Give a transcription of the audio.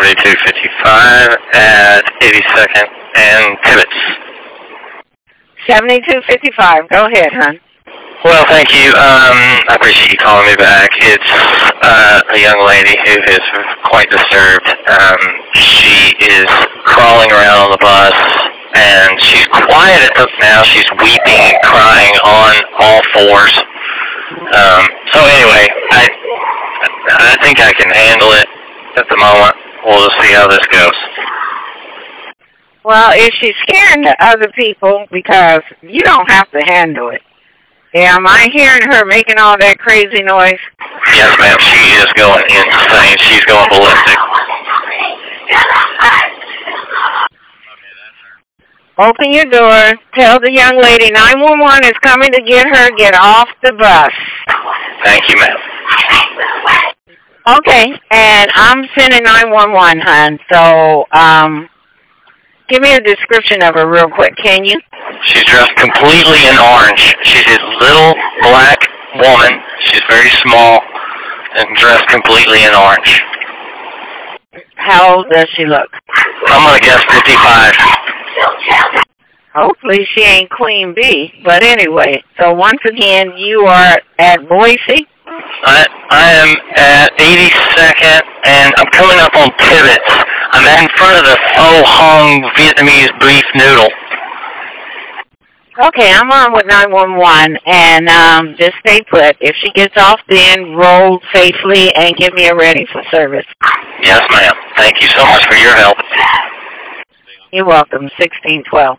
7255 at 82nd and Tibbetts. 7255. Go ahead, hon. Well, thank you. I appreciate you calling me back. It's a young lady who is quite disturbed. She is crawling around on the bus, and she's quiet now. She's weeping and crying on all fours. So anyway, I think I can handle it at the moment. We'll just see how this goes. Well, if she's scaring the other people, because you don't have to handle it. Am I hearing her making all that crazy noise? Yes, ma'am. She is going insane. She's going ballistic. Open your door. Tell the young lady 911 is coming to get her. Get off the bus. Thank you, ma'am. Okay, and I'm sending 911, hon. So, give me a description of her real quick, can you? She's dressed completely in orange. She's a little black woman. She's very small and dressed completely in orange. How old does she look? I'm going to guess 55. Hopefully she ain't Queen Bee. But anyway, so once again, you are at Boise? I am at 82nd, and I'm coming up on Tibbetts. I'm in front of the Pho Hung Vietnamese beef noodle. Okay, I'm on with 911, and just stay put. If she gets off, then roll safely and get me a ready for service. Yes, ma'am. Thank you so much for your help. You're welcome. 1612.